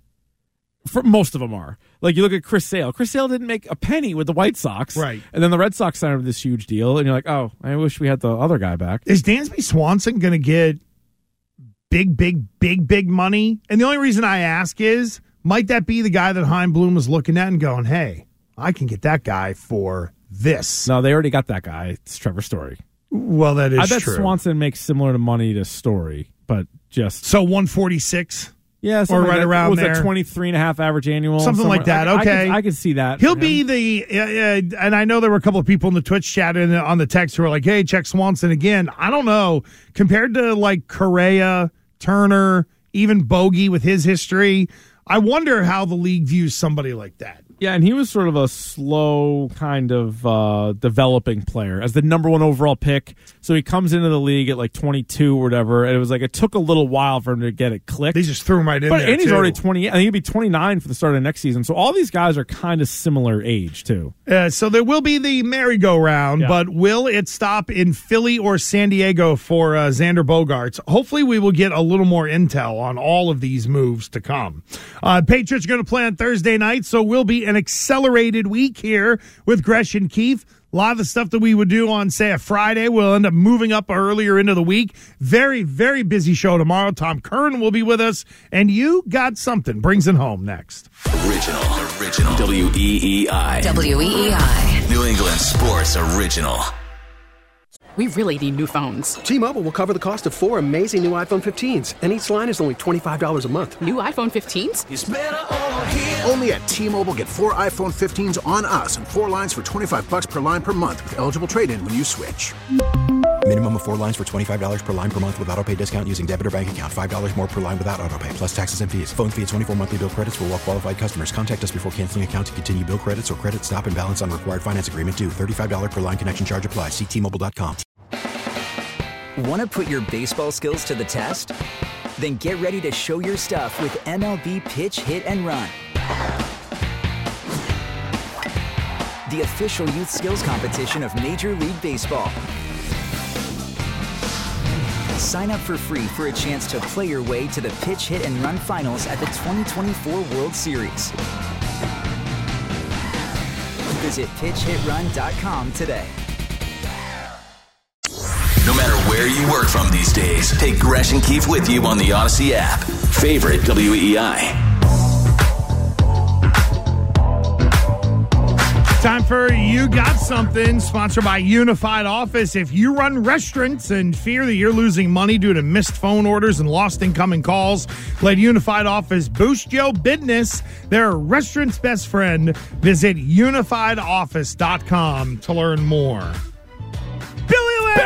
For most of them are. Like, you look at Chris Sale. Chris Sale didn't make a penny with the White Sox. Right. And then the Red Sox signed him this huge deal, and you're like, oh, I wish we had the other guy back. Is Dansby Swanson going to get big, big, big, big money? And the only reason I ask is, might that be the guy that Chaim Bloom was looking at and going, hey, I can get that guy for this? No, they already got that guy. It's Trevor Story. Well, that is I bet true. Swanson makes similar to money to Story, but just... So one forty-six? Yeah, or right like around was there. that twenty-three and a half average annual? Something somewhere. like that, I, okay. I can, I can see that. He'll be the, uh, uh, and I know there were a couple of people in the Twitch chat and on the text who were like, hey, check Swanson again. I don't know. Compared to like Correa, Turner, even Bogey with his history, I wonder how the league views somebody like that. Yeah, and he was sort of a slow kind of uh, developing player as the number one overall pick. So he comes into the league at like twenty-two or whatever, and it was like it took a little while for him to get it clicked. They just threw him right in but, there, And he's too. already twenty. I think he'll be twenty-nine for the start of next season. So all these guys are kind of similar age, too. Uh, so there will be the merry-go-round, Yeah. but will it stop in Philly or San Diego for uh, Xander Bogaerts? Hopefully we will get a little more intel on all of these moves to come. Uh, Patriots are going to play on Thursday night, so we'll be an accelerated week here with Gresh and Keith. A lot of the stuff that we would do on, say, a Friday will end up moving up earlier into the week. Very, very busy show tomorrow. Tom Curran will be with us, and You Got Something brings it home next. Original, original. W E E I. W E E I. New England Sports Original. We really need new phones. T-Mobile will cover the cost of four amazing new iPhone fifteens, and each line is only twenty-five dollars a month. New iPhone fifteens? It's better over here. Only at T-Mobile, get four iPhone fifteens on us and four lines for twenty-five bucks per line per month with eligible trade-in when you switch. Minimum of four lines for twenty-five dollars per line per month with autopay discount using debit or bank account. five dollars more per line without autopay, plus taxes and fees. Phone fee at twenty-four monthly bill credits for well-qualified customers. Contact us before canceling account to continue bill credits or credit stop and balance on required finance agreement due. thirty-five dollars per line connection charge applies. See T Mobile dot com. Want to put your baseball skills to the test? Then get ready to show your stuff with M L B Pitch, Hit, and Run. The official youth skills competition of Major League Baseball. Sign up for free for a chance to play your way to the Pitch, Hit, and Run finals at the twenty twenty-four World Series. Visit pitch hit run dot com today. No matter where you work from these days, take Gresh and Keith with you on the Odyssey app. Favorite W E E I. Time for You Got Something, sponsored by Unified Office. If you run restaurants and fear that you're losing money due to missed phone orders and lost incoming calls, let Unified Office boost your business. They're a restaurant's best friend. Visit unified office dot com to learn more. Billy Lane!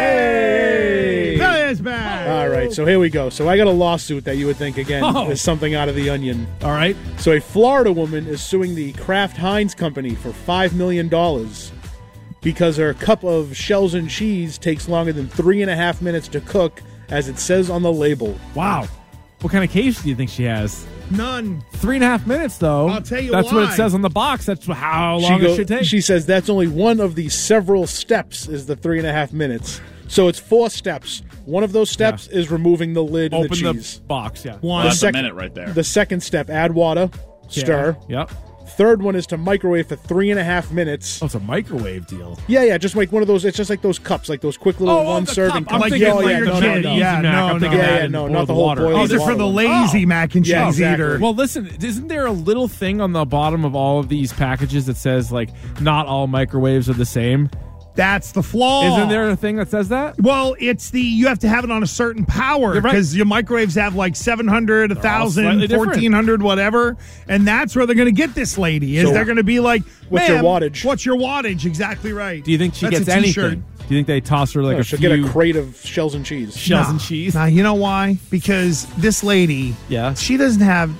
Hey! Billy is back! All right, so here we go. So I got a lawsuit that you would think, again, Oh. is something out of The Onion. All right. So a Florida woman is suing the Kraft Heinz company for five million dollars because her cup of shells and cheese takes longer than three and a half minutes to cook, as it says on the label. Wow. What kind of case do you think she has? None. Three and a half minutes, though. I'll tell you That's why. what it says on the box. That's how long she it go- should take. She says that's only one of the several steps is the three and a half minutes. So it's four steps. One of those steps is removing the lid and Open the the cheese. box, yeah. One. That's The a sec- minute right there. The second step, add water, stir. Yeah. Yep. Third one is to microwave for three and a half minutes. Oh, it's a microwave deal. Yeah, yeah, just like one of those. It's just like those cups, like those quick little Oh, oh, one the serving cup. I'm cups. thinking yeah, like yeah, your no, kid. no, no. Yeah, Mac. no, I'm thinking yeah, that yeah, in no, boiled not the whole water. boiled These are for water the one. lazy mac and cheese Yeah, exactly. eater. Well, listen, isn't there a little thing on the bottom of all of these packages that says, like, not all microwaves are the same? That's the flaw. Isn't there a thing that says that? Well, it's the you have to have it on a certain power You're right. because your microwaves have like seven hundred, They're all one slightly thousand, different. fourteen hundred, whatever. And that's where they're going to get this lady. Is So they're going to be like, what's your "Ma'am, wattage?" What's your wattage? Exactly right. Do you think she That's gets a t-shirt. anything? Do you think they toss her like No, a she'll few get a crate of shells and cheese. shells Nah. and cheese? Now, you know why? Because this lady, Yeah. she doesn't have,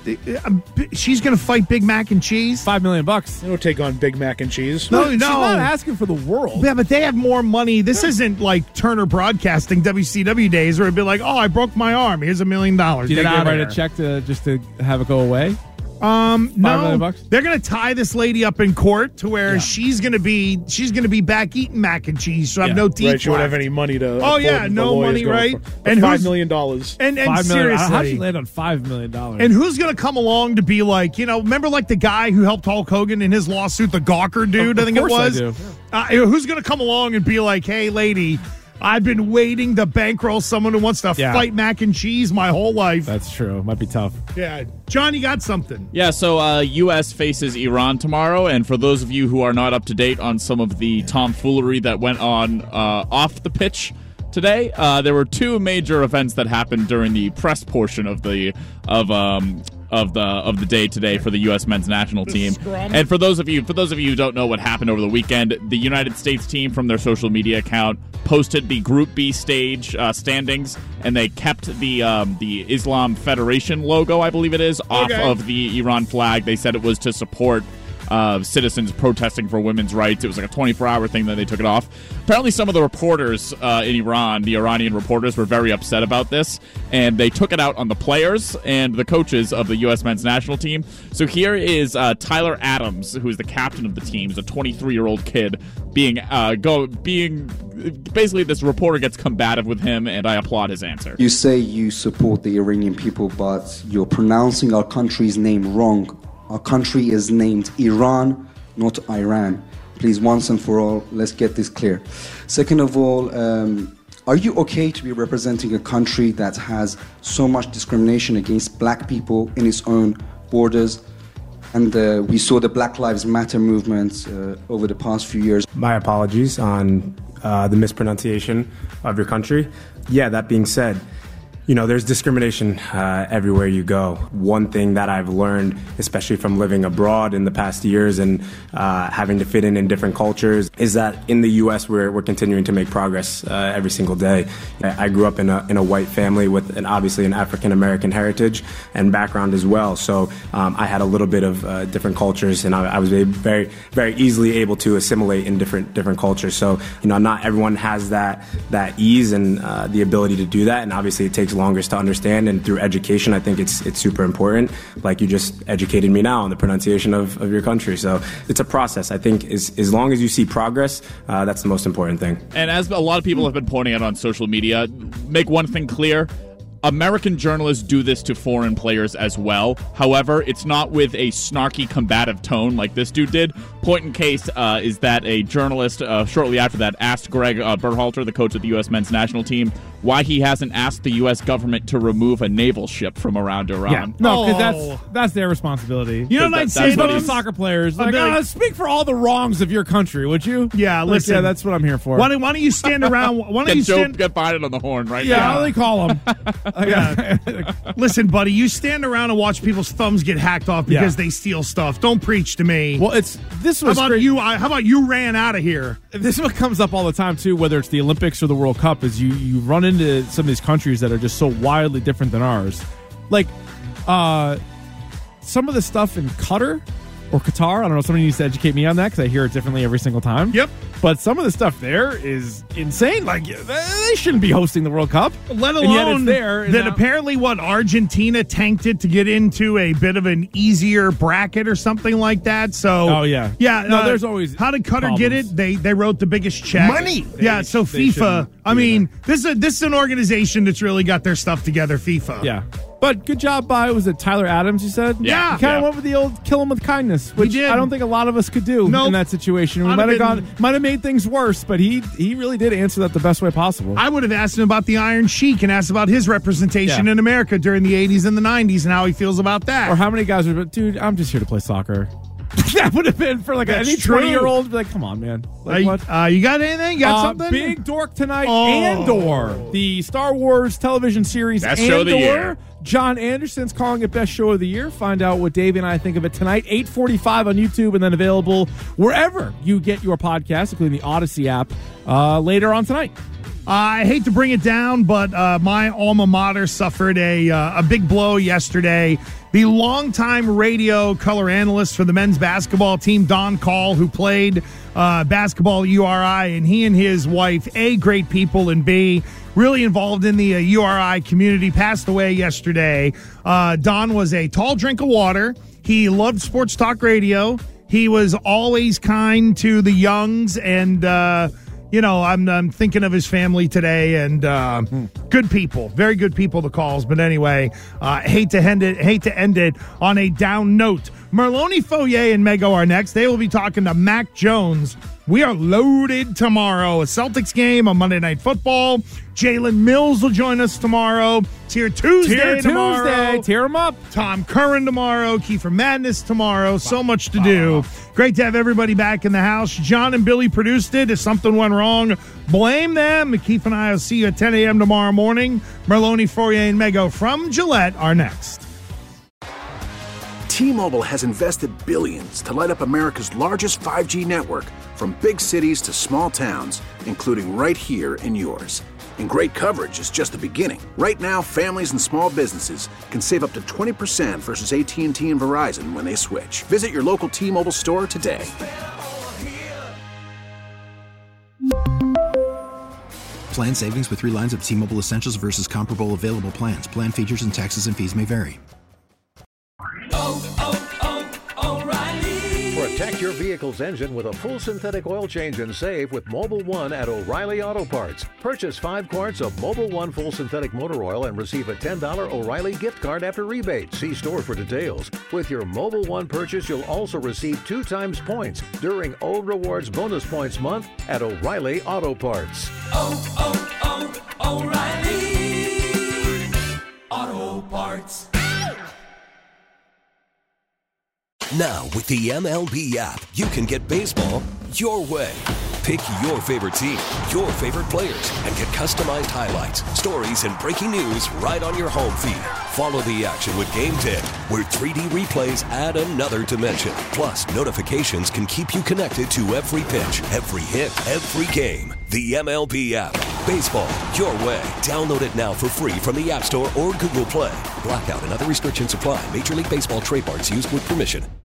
she's going to fight Big Mac and cheese. Five million bucks. They don't take on Big Mac and cheese. No, She's no. not asking for the world. Yeah, but they have more money. This isn't like Turner Broadcasting W C W days where it'd be like, oh, I broke my arm. Here's a million dollars. Do you Get think out they of write there. a check to just to have it go away? Um, Five no, million bucks? they're gonna tie this lady up in court to where Yeah. she's gonna be she's gonna be back eating mac and cheese. So I Yeah. have no teeth Right, she won't left. have any money to. Oh, afford yeah, the no lawyers money, going right? for- And And five who's- million dollars. And and Five million. seriously, How'd you land on five million dollars? and who's gonna come along to be like, you know, remember like the guy who helped Hulk Hogan in his lawsuit, the Gawker dude? Of I think it course I was. do. Uh, who's gonna come along and be like, hey, lady, I've been waiting to bankroll someone who wants to Yeah. fight mac and cheese my whole life. That's true. Might be tough. Yeah, John, you got something. Yeah, so uh, U S faces Iran tomorrow, and for those of you who are not up to date on some of the tomfoolery that went on uh, off the pitch today, uh, there were two major events that happened during the press portion of the of um of the of the day today for the U S men's national team. scrum. And for those of you for those of you who don't know what happened over the weekend, the United States team from their social media account posted the Group B stage uh, standings, and they kept the um, the Islam Federation logo, I believe it is, off Okay. of the Iran flag. They said it was to support uh, citizens protesting for women's rights. It was like a twenty-four hour thing, then they took it off. Apparently some of the reporters uh, in Iran, the Iranian reporters, were very upset about this, and they took it out on the players and the coaches of the U S men's national team. So here is uh, Tyler Adams, who is the captain of the team. He's a twenty-three-year-old kid being uh, go being basically this reporter gets combative with him, and I applaud his answer. You say you support the Iranian people, but you're pronouncing our country's name wrong. Our country is named Iran, not Iran. Please, once and for all, let's get this clear. Second of all, um, are you okay to be representing a country that has so much discrimination against black people in its own borders? And uh, we saw the Black Lives Matter movement uh, over the past few years. My apologies on uh, the mispronunciation of your country. Yeah, that being said, you know, there's discrimination uh, everywhere you go. One thing that I've learned, especially from living abroad in the past years and uh, having to fit in in different cultures, is that in the U S we're, we're continuing to make progress uh, every single day. I grew up in a, in a white family with an, obviously an African-American heritage and background as well. So um, I had a little bit of uh, different cultures, and I, I was very, very easily able to assimilate in different different cultures. So, you know, not everyone has that, that ease and uh, the ability to do that, and obviously it takes longest to understand, and through education I think it's it's super important, like you just educated me now on the pronunciation of, of your country. So it's a process. I think as, as long as you see progress, uh, that's the most important thing. And as a lot of people have been pointing out on social media, make one thing clear: American journalists do this to foreign players as well. However, it's not with a snarky, combative tone like this dude did. Point in case uh, is that a journalist uh, shortly after that asked Greg uh, Berhalter, the coach of the U S men's national team, why he hasn't asked the U S government to remove a naval ship from around Iran. Yeah, no, because oh. that's that's their responsibility. You know what I'd say to these soccer players? Like, like, uh, speak for all the wrongs of your country, would you? Yeah, like, listen. Yeah, that's what I'm here for. Why don't, why don't you stand around? Why don't get you Joe, stand? Get Biden on the horn right yeah, now. Yeah, how do they call him? Yeah. Listen, buddy, you stand around and watch people's thumbs get hacked off because Yeah. they steal stuff. Don't preach to me. Well, it's this was how about great. you? How about you ran out of here? This is what comes up all the time too, whether it's the Olympics or the World Cup, is you you run into some of these countries that are just so wildly different than ours. Like uh, some of the stuff in Qatar or Qatar, I don't know, somebody needs to educate me on that because I hear it differently every single time. Yep. But some of the stuff there is insane. Like, they shouldn't be hosting the World Cup. Let And yet alone it's there. and that now- apparently, what, Argentina tanked it to get into a bit of an easier bracket or something like that. So, Oh, yeah. yeah. No, uh, there's always how did Qatar get problems. it? They they wrote the biggest check. Money. Yeah. They- so they FIFA. shouldn't I be mean, this is a, this is an organization that's really got their stuff together. FIFA. Yeah. But good job by, was it Tyler Adams, you said? Yeah. He kind of Yeah. went with the old kill him with kindness, which did. I don't think a lot of us could do Nope. in that situation. We I'd might have have gone, been- might have made things worse, but he he really did answer that the best way possible. I would have asked him about the Iron Sheik and asked about his representation Yeah. in America during the eighties and the nineties and how he feels about that. Or how many guys would have been, dude, I'm just here to play soccer. That would have been for like That's any true. twenty-year-old. Like, come on, man. Like, Uh, what? Uh, you got anything? You got Uh, something? Big Dork tonight. Oh. Andor, the Star Wars television series. Best Andor. show of the year. John Anderson's calling it best show of the year. Find out what Dave and I think of it tonight. eight forty-five on YouTube, and then available wherever you get your podcast, including the Odyssey app, uh, later on tonight. I hate to bring it down, but uh, my alma mater suffered a uh, a big blow yesterday. The longtime radio color analyst for the men's basketball team, Don Call, who played uh, basketball at U R I, and he and his wife, A, great people, and B, really involved in the uh, U R I community, passed away yesterday. Uh, Don was a tall drink of water. He loved sports talk radio. He was always kind to the youngs, and uh, you know, I'm I'm thinking of his family today, and uh, good people, very good people. The calls, but anyway, uh, hate to end it. Hate to end it on a down note. Merlone Foyer and Mego are next. They will be talking to Mac Jones. We are loaded tomorrow. A Celtics game on Monday Night Football. Jalen Mills will join us tomorrow. Tier Tuesday Tier tomorrow. Tuesday. Tear him up. Tom Curran tomorrow. Kiefer Madness tomorrow. So much to do. Great to have everybody back in the house. John and Billy produced it. If something went wrong, blame them. Keith and I will see you at ten a.m. tomorrow morning. Merlone, Fourier, and Mego from Gillette are next. T-Mobile has invested billions to light up America's largest five G network, from big cities to small towns, including right here in yours. And great coverage is just the beginning. Right now, families and small businesses can save up to twenty percent versus A T and T and Verizon when they switch. Visit your local T-Mobile store today. Plan savings with three lines of T-Mobile Essentials versus comparable available plans. Plan features and taxes and fees may vary. Oh, oh, oh, O'Reilly. Protect your vehicle's engine with a full synthetic oil change and save with Mobile One at O'Reilly Auto Parts. Purchase five quarts of Mobile One full synthetic motor oil and receive a ten dollars O'Reilly gift card after rebate. See store for details. With your Mobile One purchase, you'll also receive two times points during O Rewards Bonus Points Month at O'Reilly Auto Parts. Oh, oh, oh, O'Reilly Auto Parts. Now, with the M L B app, you can get baseball your way. Pick your favorite team, your favorite players, and get customized highlights, stories, and breaking news right on your home feed. Follow the action with Game Day, where three D replays add another dimension. Plus, notifications can keep you connected to every pitch, every hit, every game. The M L B app. Baseball your way. Download it now for free from the App Store or Google Play. Blackout and other restrictions apply. Major League Baseball trademarks used with permission.